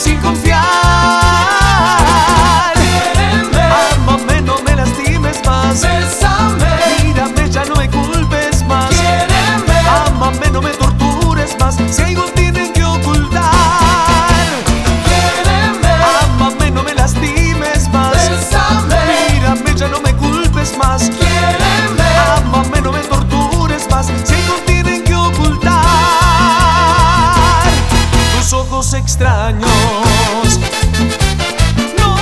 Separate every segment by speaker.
Speaker 1: sin confiar. Ámame, no me lastimes más.
Speaker 2: Bésame,
Speaker 1: Mírame, ya no me culpes más.
Speaker 2: quiéreme,
Speaker 1: Ámame, no me tortures más. Si algo tienen que ocultar.
Speaker 2: quiéreme,
Speaker 1: Ámame, no me lastimes más.
Speaker 2: bésame,
Speaker 1: Mírame, ya no me culpes más.
Speaker 2: quiéreme,
Speaker 1: Ámame, no me tortures más. Si algo tienen que ocultar. Tus ojos extraños. No.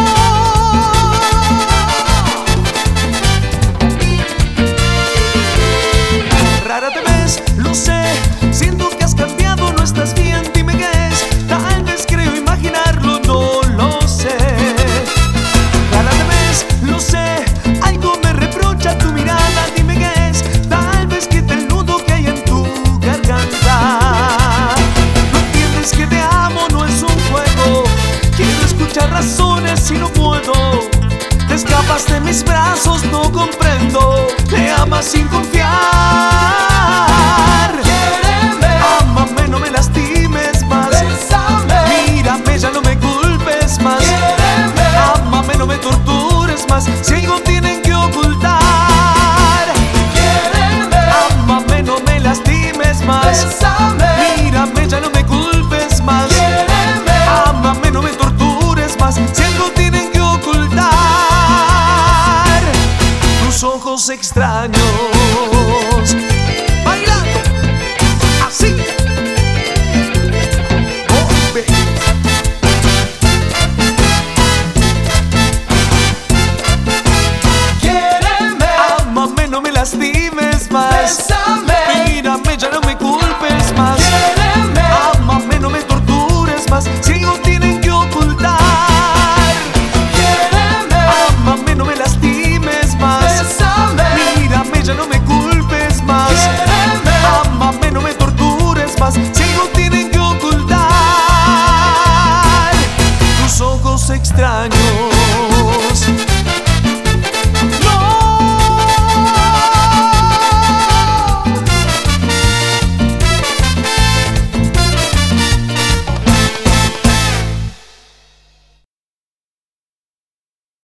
Speaker 1: Rara te ves, lo sé. Siento que has cambiado, no estás bien. Dime qué es. Tal vez creo imaginarlo, no lo sé. Rara te ves, lo sé. Algo me reprocha tu mirada. Dime qué es. Tal vez quita el nudo que hay en tu garganta. No entiendes que te amo, no es un juego. Quiero escuchar razones y no puedo. Te escapas de mis brazos, no comprendo. Te amas sin confiar.
Speaker 2: quiéreme,
Speaker 1: Ámame, no me lastimes más.
Speaker 2: bésame,
Speaker 1: Mírame, ya no me culpes más.
Speaker 2: quiéreme,
Speaker 1: Ámame, no me tortures más. Si algo tienen que ocultar.
Speaker 2: quiéreme,
Speaker 1: Ámame, no me lastimes más.
Speaker 2: bésame,
Speaker 1: Mírame, ya no me culpes más.
Speaker 2: quiéreme,
Speaker 1: Ámame, no me tortures más. Si algo tienen que ocultar. Tus ojos extraños. Bailando así.